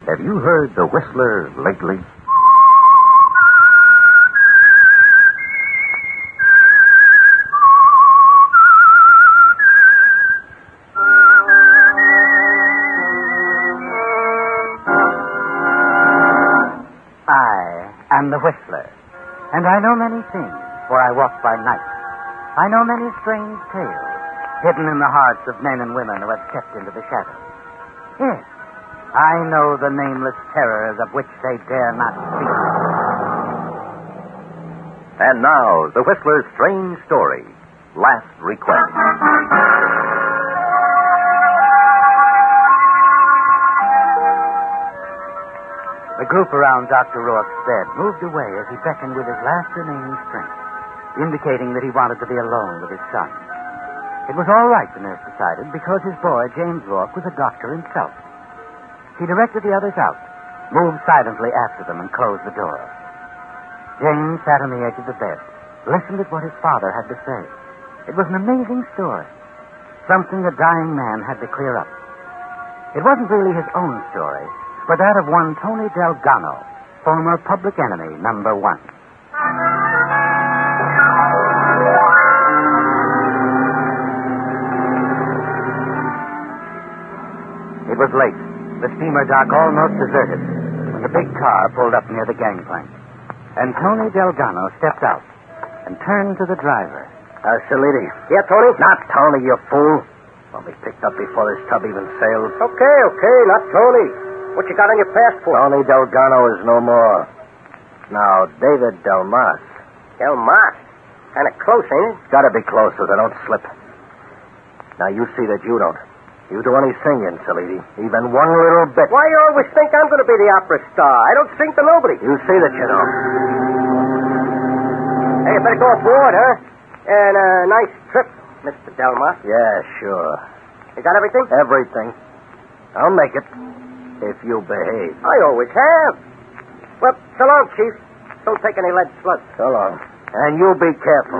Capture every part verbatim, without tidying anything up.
Have you heard the Whistler lately? I am the Whistler, and I know many things, for I walk by night. I know many strange tales, hidden in the hearts of men and women who have stepped into the shadows. Yes, I know the nameless terrors of which they dare not speak. And now, the Whistler's strange story, Last Request. The group around Doctor Rourke's bed moved away as he beckoned with his last remaining strength, indicating that he wanted to be alone with his son. It was all right, the nurse decided, because his boy, James Rourke, was a doctor himself. He directed the others out, moved silently after them, and closed the door. James sat on the edge of the bed, listened at what his father had to say. It was an amazing story, something a dying man had to clear up. It wasn't really his own story, but that of one Tony Delgano, former public enemy number one. It was late, the steamer dock almost deserted, when the big car pulled up near the gangplank. And Tony Delgano stepped out and turned to the driver. Uh, Salidi. Yeah, Tony? Not Tony, you fool. I'll be picked up before this tub even sails. Okay, okay, not Tony. What you got on your passport? Tony Delgano is no more. Now, David Delmas. Delmas? Kind of close, ain't it? Gotta be close so they don't slip. Now, you see that you don't. You do any singing, Salidi. Even one little bit. Why you always think I'm going to be the opera star? I don't sing to nobody. You see that you don't. Hey, you better go aboard, huh? And a uh, nice trip, Mister Delmas. Yeah, sure. You got everything? Everything. I'll make it. If you behave. I always have. Well, so long, Chief. Don't take any lead slugs. So long. And you be careful.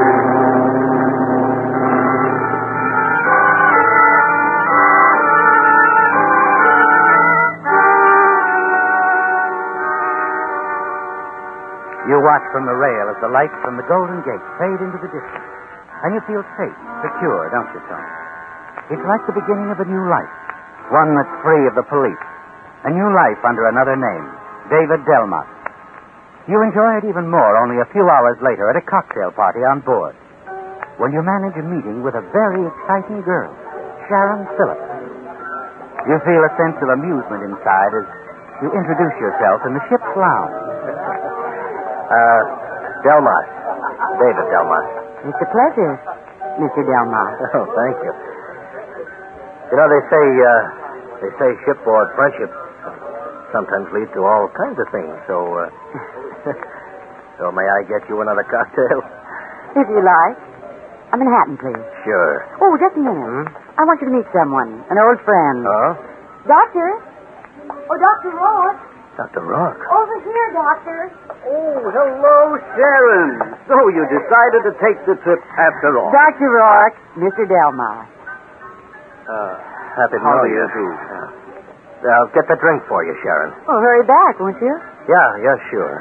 You watch from the rail as the lights from the Golden Gate fade into the distance. And you feel safe, secure, don't you, Tony? It's like the beginning of a new life. One that's free of the police. A new life under another name, David Delmas. You enjoy it even more only a few hours later at a cocktail party on board, when you manage a meeting with a very exciting girl, Sharon Phillips. You feel a sense of amusement inside as you introduce yourself in the ship's lounge. Uh, Delmas. David Delmas. It's a pleasure, Mister Delmas. Oh, thank you. You know, they say, uh, they say shipboard friendship sometimes leads to all kinds of things, so, uh, so may I get you another cocktail? If you like. A Manhattan, please. Sure. Oh, just a minute. Hmm? I want you to meet someone, an old friend. Oh? Doctor? Oh, Doctor Rourke. Doctor Rourke. Over here, Doctor. Oh, hello, Sharon. So you decided to take the trip after all. Doctor Rourke, Mister Delmas. Uh, happy to How know do you do? Uh, I'll get the drink for you, Sharon. Oh, hurry back, won't you? Yeah, yeah, sure.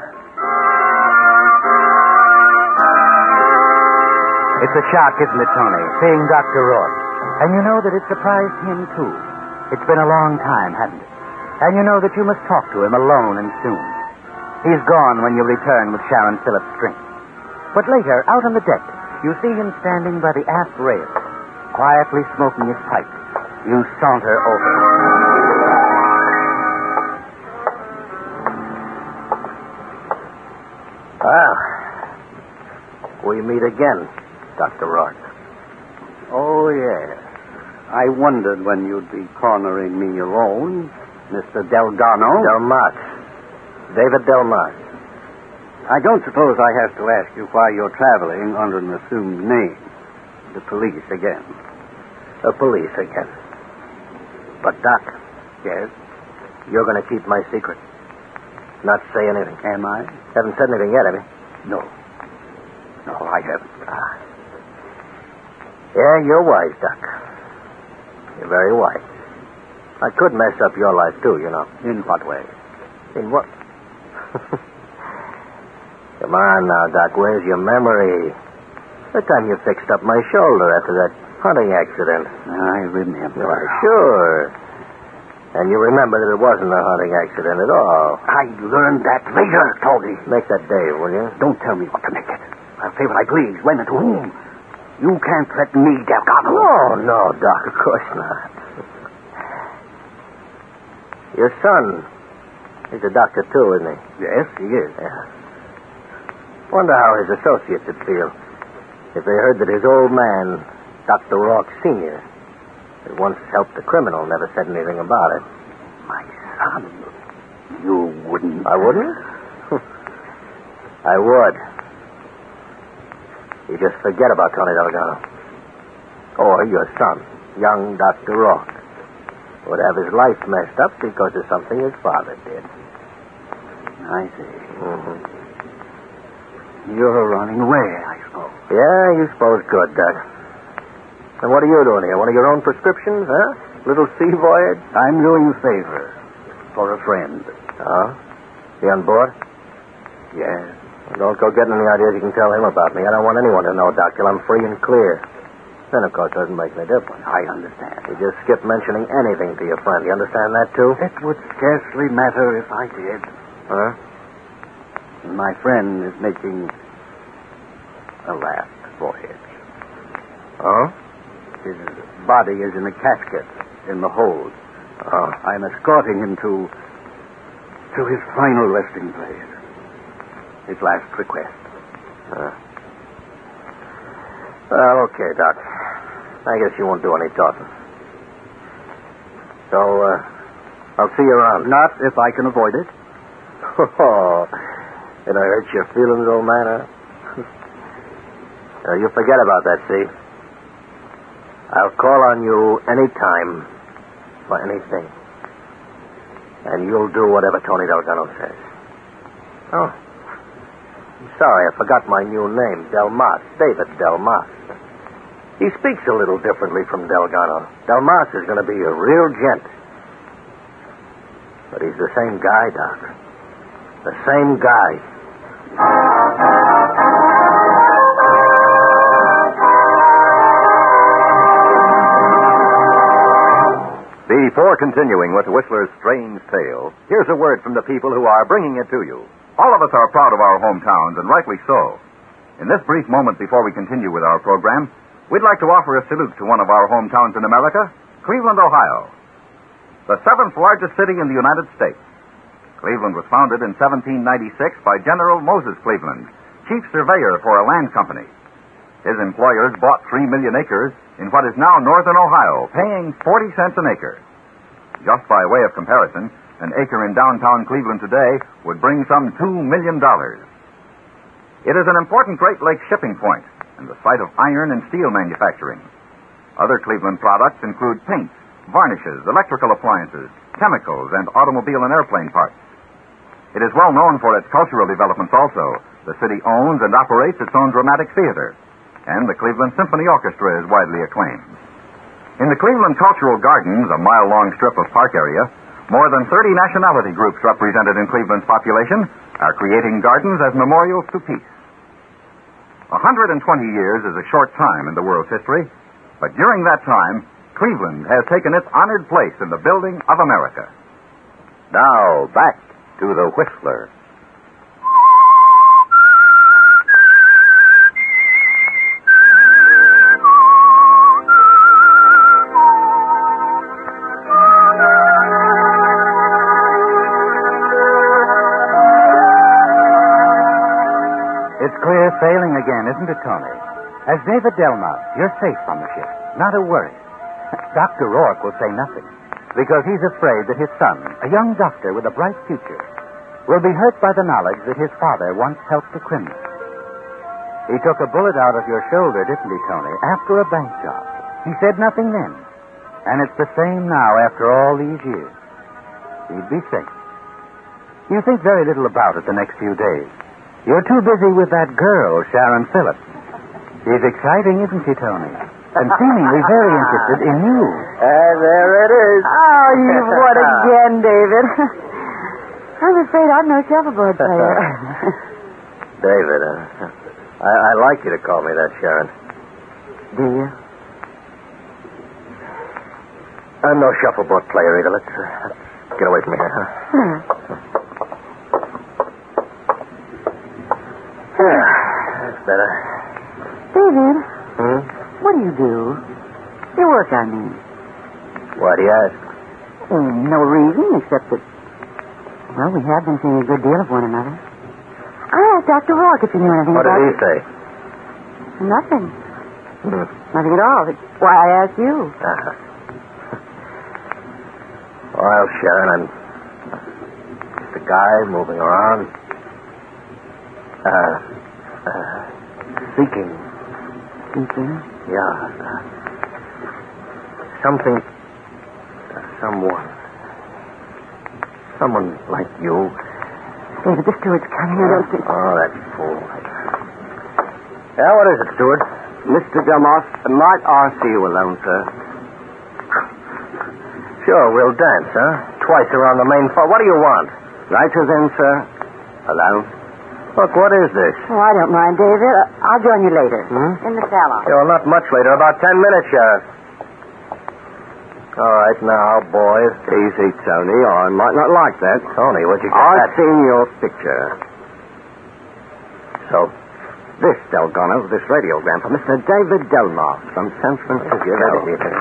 It's a shock, isn't it, Tony, seeing Doctor Rourke? And you know that it surprised him, too. It's been a long time, hasn't it? And you know that you must talk to him alone and soon. He's gone when you return with Sharon Phillips' drink. But later, out on the deck, you see him standing by the aft rail, quietly smoking his pipe. You saunter over. Well, we meet again, Doctor Rourke. Oh, yes. I wondered when you'd be cornering me alone, Mister Delgano. Delmas. David Delmas. I don't suppose I have to ask you why you're traveling under an assumed name. The police again. The police again. But, Doc. Yes? You're going to keep my secret. Not say anything. Am I? Haven't said anything yet, have you? No. No, I haven't. Ah. Yeah, you're wise, Doc. You're very wise. I could mess up your life, too, you know. In what way? In what? Come on now, Doc. Where's your memory? The time you fixed up my shoulder after that hunting accident. I remember. Why, sure. And you remember that it wasn't a hunting accident at all. I learned that later, Tony. Make that day, will you? Don't tell me what to make it. I'll say what I please, when and to whom. You can't threaten me, Delgado. No, no, Doc, of course not. Your son, he's a doctor, too, isn't he? Yes, he is. Yeah. Wonder how his associates would feel if they heard that his old man, Doctor Rourke Senior, that once helped a criminal, never said anything about it. My son, you wouldn't... I wouldn't? I would. You just forget about Tony Delgado. Or your son, young Doctor Rourke, would have his life messed up because of something his father did. I see. Mm-hmm. You're running away, I suppose. Yeah, you suppose good, Doc. And what are you doing here? One of your own prescriptions, huh? Little sea voyage? I'm doing a favor for a friend. Oh? He on board? Yes. Well, don't go getting any ideas you can tell him about me. I don't want anyone to know, Doc, till I'm free and clear. Then, of course, it doesn't make any difference. I understand. You just skip mentioning anything to your friend. You understand that, too? It would scarcely matter if I did. Huh? My friend is making a last voyage. Oh? His body is in a casket in the hold. Oh. I'm escorting him to to his final resting place. His last request. Uh. Well, okay, Doc. I guess you won't do any talking. So, uh, I'll see you around. Not if I can avoid it. Oh, did I hurt your feelings, old man, huh? uh, you forget about that, see? I'll call on you any time for anything. And you'll do whatever Tony Delgado says. Oh. I'm sorry, I forgot my new name, Delmas, David Delmas. He speaks a little differently from Delgado. Delmas is going to be a real gent. But he's the same guy, Doc. The same guy. Before continuing with Whistler's strange tale, here's a word from the people who are bringing it to you. All of us are proud of our hometowns, and rightly so. In this brief moment before we continue with our program, we'd like to offer a salute to one of our hometowns in America, Cleveland, Ohio. The seventh largest city in the United States. Cleveland was founded in seventeen ninety-six by General Moses Cleveland, chief surveyor for a land company. His employers bought three million acres in what is now northern Ohio, paying forty cents an acre. Just by way of comparison, an acre in downtown Cleveland today would bring some two million dollars. It is an important Great Lakes shipping point and the site of iron and steel manufacturing. Other Cleveland products include paints, varnishes, electrical appliances, chemicals, and automobile and airplane parts. It is well known for its cultural developments also. The city owns and operates its own dramatic theater, and the Cleveland Symphony Orchestra is widely acclaimed. In the Cleveland Cultural Gardens, a mile-long strip of park area, more than thirty nationality groups represented in Cleveland's population are creating gardens as memorials to peace. one hundred twenty years is a short time in the world's history, but during that time, Cleveland has taken its honored place in the building of America. Now, back to the Whistler. It's clear sailing again, isn't it, Tony? As David Delmas, you're safe on the ship. Not a worry. Doctor Rourke will say nothing, because he's afraid that his son, a young doctor with a bright future, will be hurt by the knowledge that his father once helped a criminal. He took a bullet out of your shoulder, didn't he, Tony, after a bank job. He said nothing then, and it's the same now after all these years. He'd be safe. You think very little about it the next few days. You're too busy with that girl, Sharon Phillips. She's exciting, isn't she, Tony? And seemingly very interested in you. Uh, there it is. Oh, you've won again, David. I'm afraid I'm no shuffleboard player. David, uh, I, I like you to call me that, Sharon. Do you? I'm no shuffleboard player either. Let's, uh, let's get away from here, huh? Hmm. Yeah, that's better. David, Hmm? what do you do? Your work, I mean. Why do you ask? Mm, no reason except that, well, we have been seeing a good deal of one another. I asked Doctor Rourke if he knew anything What about did he it. say? Nothing. Hmm. Nothing at all. It's why I asked you. Uh-huh. Well, Sharon, I'm just a guy moving around. Uh, uh, seeking. Seeking? Yeah. Uh, something. Uh, someone. Someone like you. David, the steward's coming. I don't think... Oh, that fool. Yeah, what is it, steward? Mister Delmas, might I see you alone, sir? Sure, we'll dance, huh? Twice around the main floor. What do you want? Righter then, sir. Alone. Look, what is this? Oh, I don't mind, David. Uh, I'll join you later. Hmm? In the salon. Well, not much later. About ten minutes, Sheriff. All right, now, boys. Easy, Tony. I might not like that. Tony, what'd you get? I've that? seen your picture. So, this, Delgado, this radiogram from Mister David Delmas from San Francisco. You ready, Peter?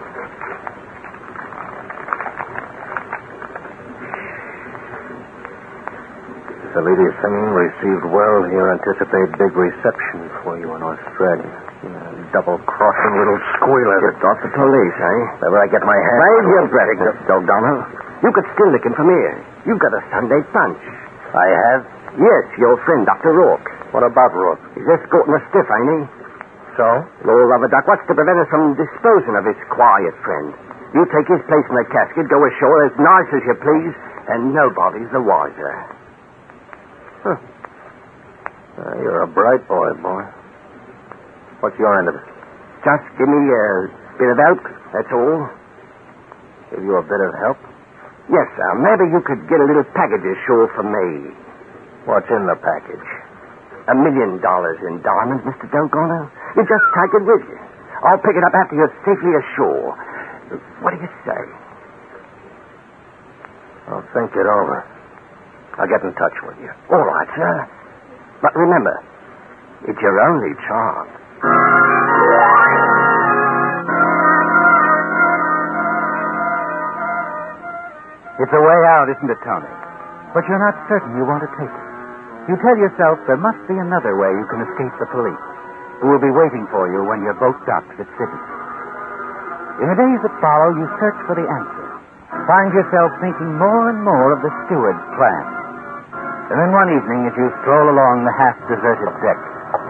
The lady singing received well here. Anticipate big reception for you in Australia. Yeah, double-crossing little squealer. Just off the police, eh? Whenever I get my hands... Save your breath, Delgado. You could still lick him from here. You've got a Sunday punch. I have? Yes, your friend, Doctor Rourke. What about Rourke? He's escorting a stiff, ain't he? So? Lord love a duck, what's to prevent us from disposing of his quiet friend? You take his place in the casket, go ashore as nice as you please, and nobody's the wiser. Huh. Uh, you're a bright boy, boy. What's your end of it? Just give me a bit of help, that's all. Give you a bit of help? Yes, sir. Maybe you could get a little package ashore for me. What's in the package? A million dollars in diamonds, Mister Delgado. You just take it with you. I'll pick it up after you're safely ashore. What do you say? I'll think it over. I'll get in touch with you. All right, sir. But remember, it's your only chance. It's a way out, isn't it, Tony? But you're not certain you want to take it. You tell yourself there must be another way you can escape the police, who will be waiting for you when your boat docks at Sydney. In the days that follow, you search for the answer. Find yourself thinking more and more of the steward's plan. And then one evening, as you stroll along the half-deserted deck...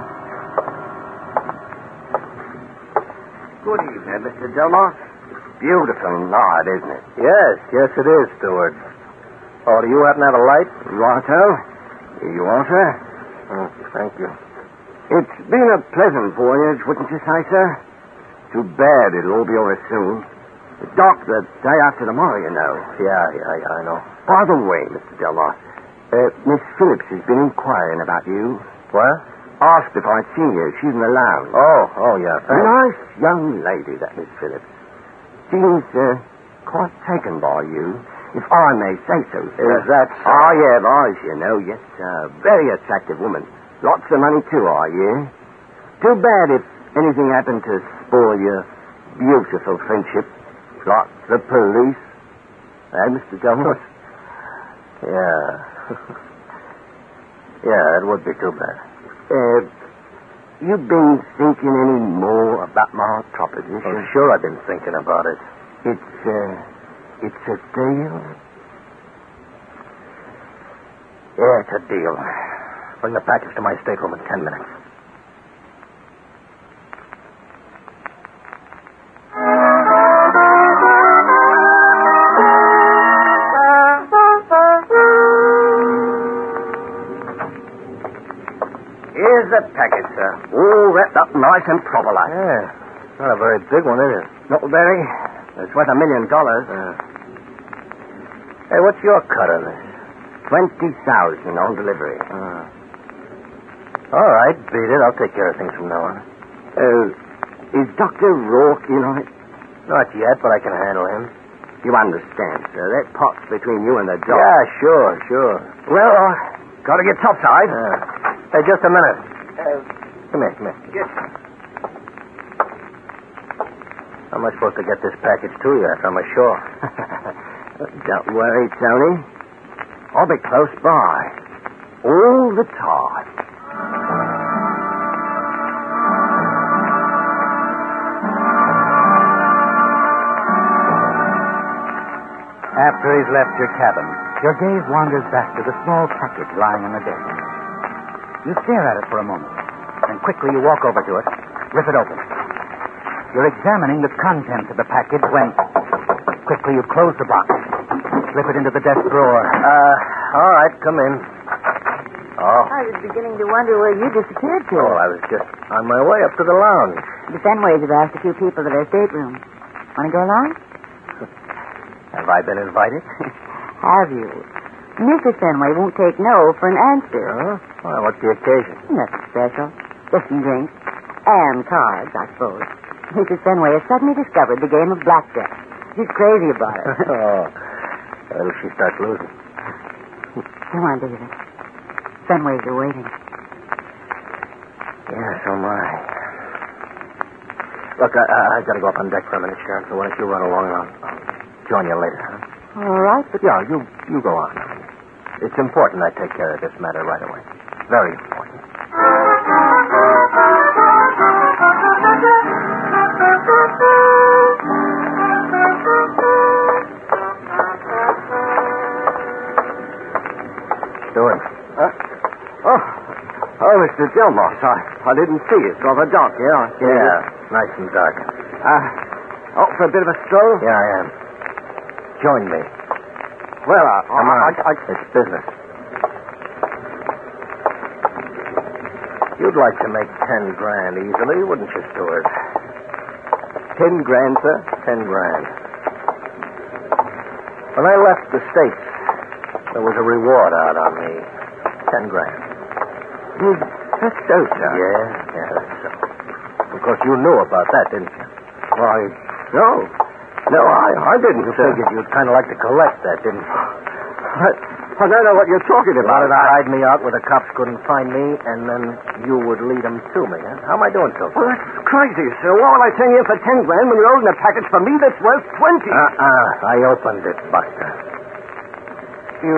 Good evening, Mister Delmas. Beautiful night, isn't it? Yes, yes it is, Steward. Oh, do you happen to have a light? Righto. Here you are, sir. Oh, thank you. It's been a pleasant voyage, wouldn't you say, sir? Too bad it'll all be over soon. It's dark the day after tomorrow, you know. Yeah, yeah, yeah, I know. By the way, Mister Delmas, uh, Miss Phillips has been inquiring about you. What? Asked if I'd seen you. She's in the lounge. Oh, oh, yeah, thanks. Nice young lady, that Miss Phillips. Seems uh, quite taken by you, if I may say so, sir. Is that so? I have eyes, you know, yes, sir. Very attractive woman. Lots of money, too, I hear. Too bad if anything happened to spoil your beautiful friendship. Like the police. Eh, Mister Delmas? Yeah. Yeah, it would be too bad. Uh, you been thinking any more about my proposition? Oh, sure I've been thinking about it. It's, uh, it's a deal? Yeah, it's a deal. Bring the package to my stateroom in ten minutes. Here's the package, sir. All wrapped up nice and proper like. Yeah. Not a very big one, is it? Not very. It's worth a million dollars. Uh. Hey, what's your cut on this? Twenty thousand on delivery. Uh. All right, beat it. I'll take care of things from now on. Uh, is Doctor Rourke in on it? Not yet, but I can handle him. You understand, sir. That pot's between you and the dog. Yeah, sure, sure. Well, uh, gotta get topside. Uh, hey, just a minute. Uh, come here, come here. Yes, sir. How am I supposed to get this package to you if I'm ashore? Don't worry, Tony. I'll be close by. All the time. After he's left your cabin, your gaze wanders back to the small package lying on the desk. You stare at it for a moment, and quickly you walk over to it, rip it open. You're examining the contents of the package when quickly you close the box, slip it into the desk drawer. Uh, all right, come in. Oh. I was beginning to wonder where you disappeared to. Oh, I was just on my way up to the lounge. The Fenways have asked a few people to their stateroom. Want to go along? Have I been invited? Have you? Missus Fenway won't take no for an answer. Huh? Well, what's the occasion? Nothing special. Just some drinks. And cards, I suppose. Missus Fenway has suddenly discovered the game of blackjack. She's crazy about it. Oh. Well, she starts losing. Come on, David. Fenways are waiting. Yeah, so am I. Look, I, I, I gotta go up on deck for a minute, Sharon, so why don't you run along and I'll, I'll join you later, huh? All right, but... Yeah, you, you go on. It's important I take care of this matter right away. Very important. Stewart. Uh, oh, oh, Mister Delmos, I, I didn't see you. It's rather dark here. I see Yeah, nice and dark. Uh, oh, for a bit of a stroll? Yeah, I am. Join me. Well, I, Come I, on. I, I, It's business. You'd like to make ten grand easily, wouldn't you, Stewart? ten grand, sir. Ten grand. When I left the States, there was a reward out on me. Ten grand. Mm, that's so, sir. Yeah, yeah, that's so. Of course, you knew about that, didn't you? Why, no. No, I, I didn't, You sir. figured you'd kind of like to collect that, didn't you? I, I don't know what you're talking You about. wanted to hide me out where the cops couldn't find me, and then you would lead them to me, huh? How am I doing so Well, far? that's crazy, sir. Why would I turn you in for ten grand when you're holding a package for me that's worth twenty? Uh-uh. I opened it, Buster. You...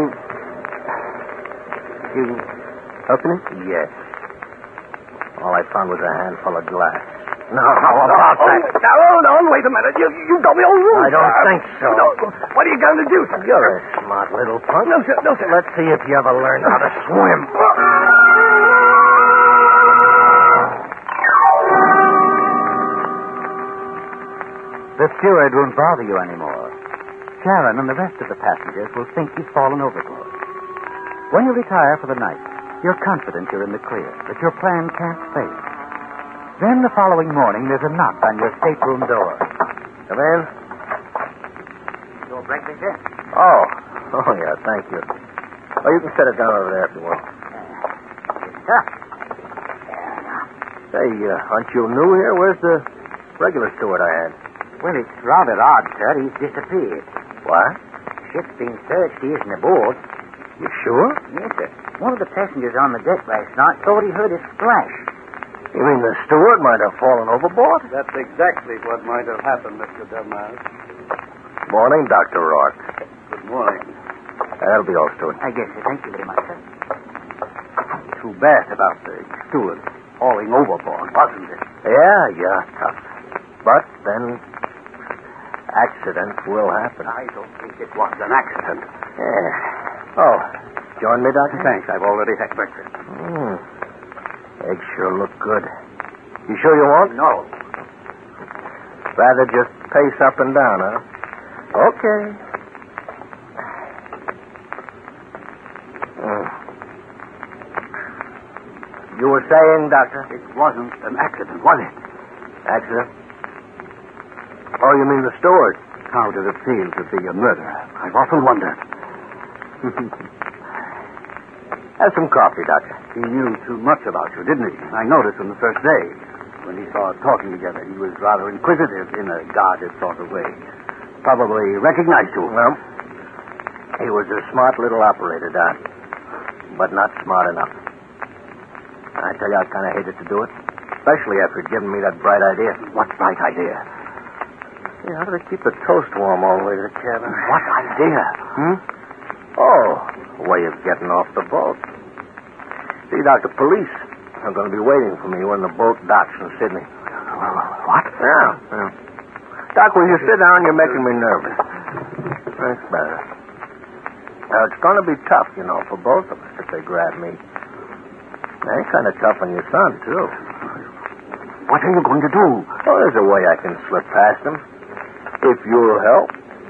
You open it? Yes. All I found was a handful of glass. No, how about Oh, that? Now, hold on, wait a minute. You, you got me all wrong. I don't sir. think so. No, what are you going to do, sir? You're a smart little punk. No, sir, no, sir. Let's see if you ever learn how to swim. The steward won't bother you anymore. Sharon and the rest of the passengers will think you've fallen overboard. When you retire for the night, you're confident you're in the clear, that your plan can't fail. Then the following morning, there's a knock on your stateroom door. Come in. Your breakfast, sir? Oh. Oh, yeah, thank you. Oh, you can set it down over there if you want. Sir. Say, uh, aren't you new here? Where's the regular steward I had? Well, it's rather odd, sir. He's disappeared. What? Ship's been searched. He isn't aboard. You sure? Yes, sir. One of the passengers on the deck last night thought he heard a splash. You mean the steward might have fallen overboard? That's exactly what might have happened, Mister Delmas. Morning, Doctor Rourke. Good morning. That'll be all, steward. I guess, sir. Thank you very much, sir. Too bad about the steward falling overboard, wasn't it? Yeah, yeah, tough. But then, accidents will happen. I don't think it was an accident. Yeah. Oh, join me, Doctor? Thanks, I've already had breakfast. Hmm. Eggs sure look good. You sure you won't? No. Rather just pace up and down, huh? Okay. Mm. You were saying, Doctor? It wasn't an accident, was it? Accident? Oh, you mean the steward? How did it feel to be a murderer? I've often wondered. Have some coffee, Doctor. He knew too much about you, didn't he? I noticed from the first day. When he saw us talking together, he was rather inquisitive in a guarded sort of way. Probably recognized you. Well, he was a smart little operator, Doc. But not smart enough. I tell you, I kind of hated to do it. Especially after he'd given me that bright idea. What bright idea? Yeah, how do they keep the toast warm all the way to the cabin? What idea? Hmm? Oh, a way of getting off the boat. See, Doc, the police are going to be waiting for me when the boat docks in Sydney. What? Yeah, yeah. Doc, will you sit down? You're making me nervous. That's better. Now, it's going to be tough, you know, for both of us if they grab me. They're kind of tough on your son, too. What are you going to do? Oh, there's a way I can slip past them. If you'll help.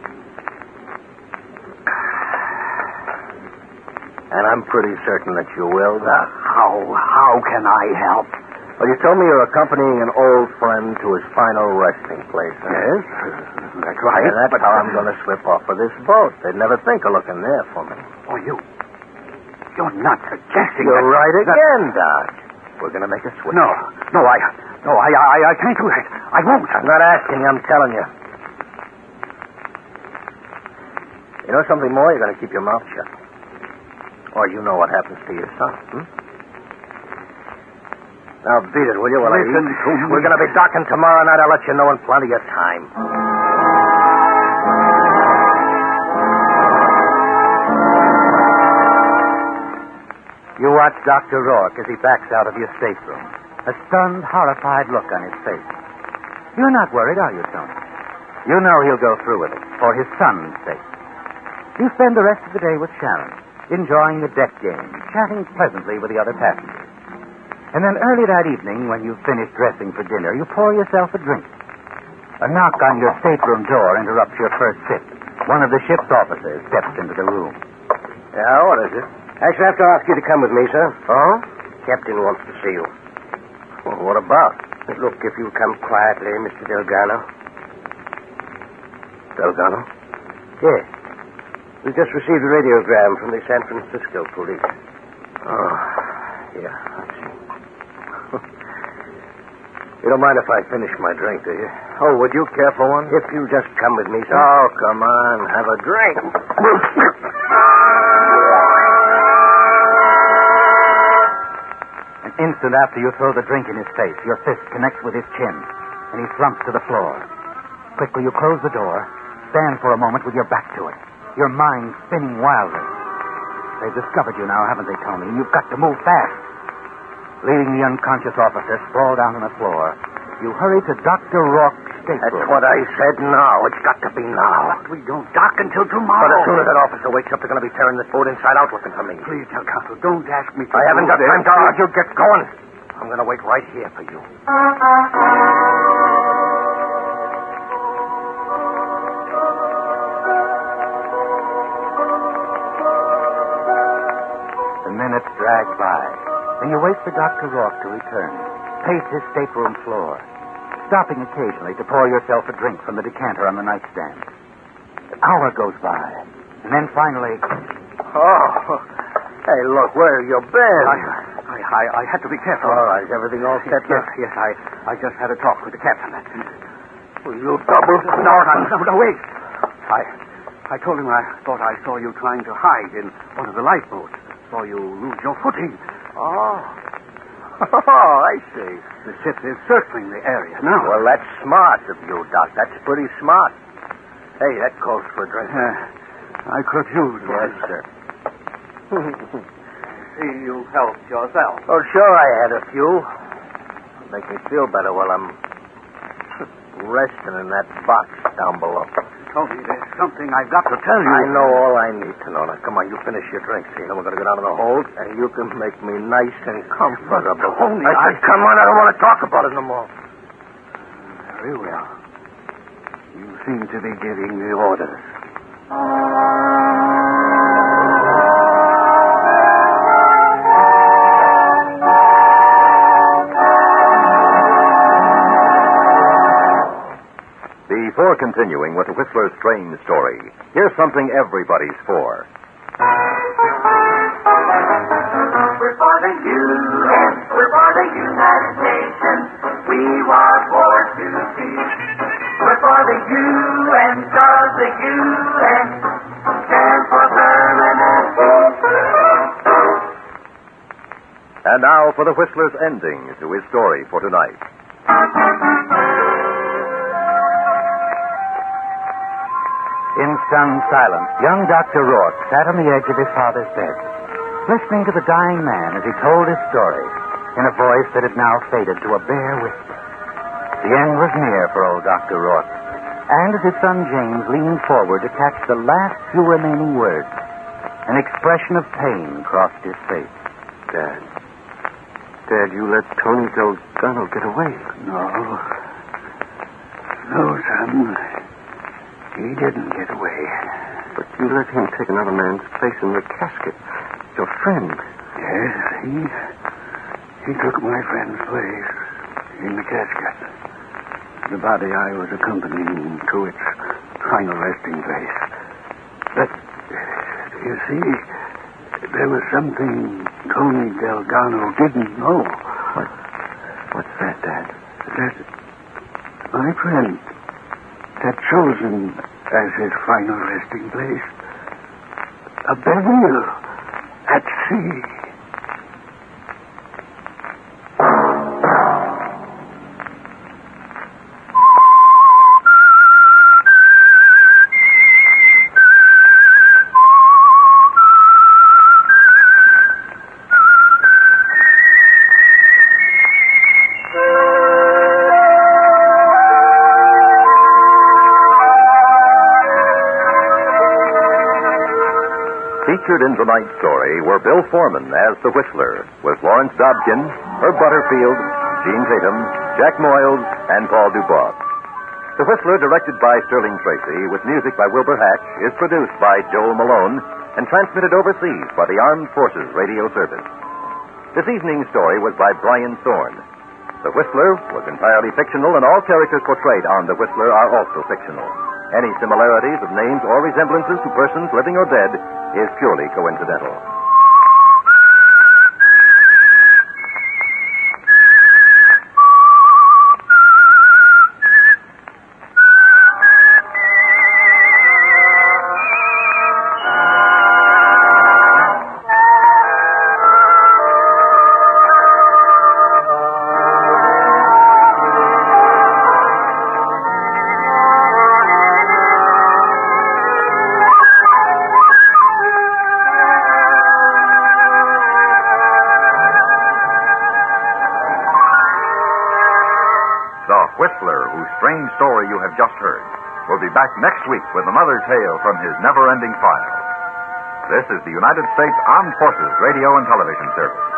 And I'm pretty certain that you will, Doc. How, how can I help? Well, you told me you're accompanying an old friend to his final resting place. Huh? Yes, that's right. And that's but how I'm going to slip off of this boat. They'd never think of looking there for me. Oh, you... You're not suggesting You're that... right that- again, Doc. We're going to make a switch. No, no, I... No, I, I, I can't do that. I won't. I'm not asking you, I'm telling you. You know something more? You're going to keep your mouth shut. Or you know what happens to your son, hmm? Now, beat it, will you? While Listen I eat? to me. We're going to be docking tomorrow night. I'll let you know in plenty of time. You watch Doctor Rourke as he backs out of your stateroom. A stunned, horrified look on his face. You're not worried, are you, Tony? You know he'll go through with it, for his son's sake. You spend the rest of the day with Sharon, enjoying the deck game, chatting pleasantly with the other passengers. And then early that evening, when you've finished dressing for dinner, you pour yourself a drink. A knock on your stateroom door interrupts your first sip. One of the ship's officers steps into the room. Yeah, what is it? I shall have to ask you to come with me, sir. Oh? Captain wants to see you. Well, what about? Look, if you come quietly, Mister Delgado. Delgado? Yes. We just received a radiogram from the San Francisco police. Oh, yeah, I see. You don't mind if I finish my drink, do you? Oh, would you care for one? If you just come with me, sir. Oh, come on. Have a drink. An instant after you throw the drink in his face, your fist connects with his chin, and he slumps to the floor. Quickly, you close the door, stand for a moment with your back to it, your mind spinning wildly. They've discovered you now, haven't they, Tony? You've got to move fast. Leaving the unconscious officer sprawled out on the floor, you hurry to Doctor Rourke's stateroom. That's what I said now. It's got to be now. We don't dock until tomorrow. But as soon as that officer wakes up, they're going to be tearing this boat inside out looking for me. Please, Delgado, don't ask me to... I haven't do got this. time to argue. Get going. I'm going to wait right here for you. The minutes drag by, and you wait for Doctor Rourke to return, pace his stateroom floor, stopping occasionally to pour yourself a drink from the decanter on the nightstand. An hour goes by, and then finally... Oh, hey, look, where have you been? I, I, I, I had to be careful. All right, is everything all set Yes, up? yes, I, I just had a talk with the captain. Will you double? No, no, no, no, wait. I, I told him I thought I saw you trying to hide in one of the lifeboats. Saw you lose your footing. Oh. Oh, I see. The ship is circling the area now. Well, that's smart of you, Doc. That's pretty smart. Hey, that calls for a drink. Uh, I could use one. Yes, sir. See, you helped yourself. Oh, sure, I had a few. Make me feel better while I'm resting in that box down below. Tony, there's something I've got to tell you. I know all I need to know. Now, come on, you finish your drink, see? Then we're going to go down to the hold, and you can make me nice and comfortable. Tony, I said, I- come on, I don't want to talk about it no more. Very well. You seem to be giving the orders. Before continuing with the Whistler's strange story. Here's something everybody's for. We're for the U N, we're for the United Nations. We want war to cease. We're for the U N, cause the U N stands for permanent peace. And now for the Whistler's ending to his story for tonight. In stunned silence, young Doctor Rourke sat on the edge of his father's bed, listening to the dying man as he told his story in a voice that had now faded to a bare whisper. The end was near for old Doctor Rourke, and as his son James leaned forward to catch the last few remaining words, an expression of pain crossed his face. Dad. Dad, you let Tony Delgado get away. No. No, son. He didn't get away. But you let him take another man's place in the casket. Your friend. Yes, he... He took my friend's place in the casket. The body I was accompanying to its final resting place. But, you see, there was something Tony Delgado didn't know. What? What's that, Dad? That my friend had chosen as his final resting place a Belleville at sea. Featured in tonight's story were Bill Foreman as the Whistler, with Lawrence Dobkin, Herb Butterfield, Gene Tatum, Jack Moyles, and Paul Dubois. The Whistler, directed by Sterling Tracy, with music by Wilbur Hatch, is produced by Joel Malone and transmitted overseas by the Armed Forces Radio Service. This evening's story was by Brian Thorne. The Whistler was entirely fictional, and all characters portrayed on The Whistler are also fictional. Any similarities of names or resemblances to persons living or dead is purely coincidental. Whistler, whose strange story you have just heard, will be back next week with another tale from his never-ending file. This is the United States Armed Forces Radio and Television Service.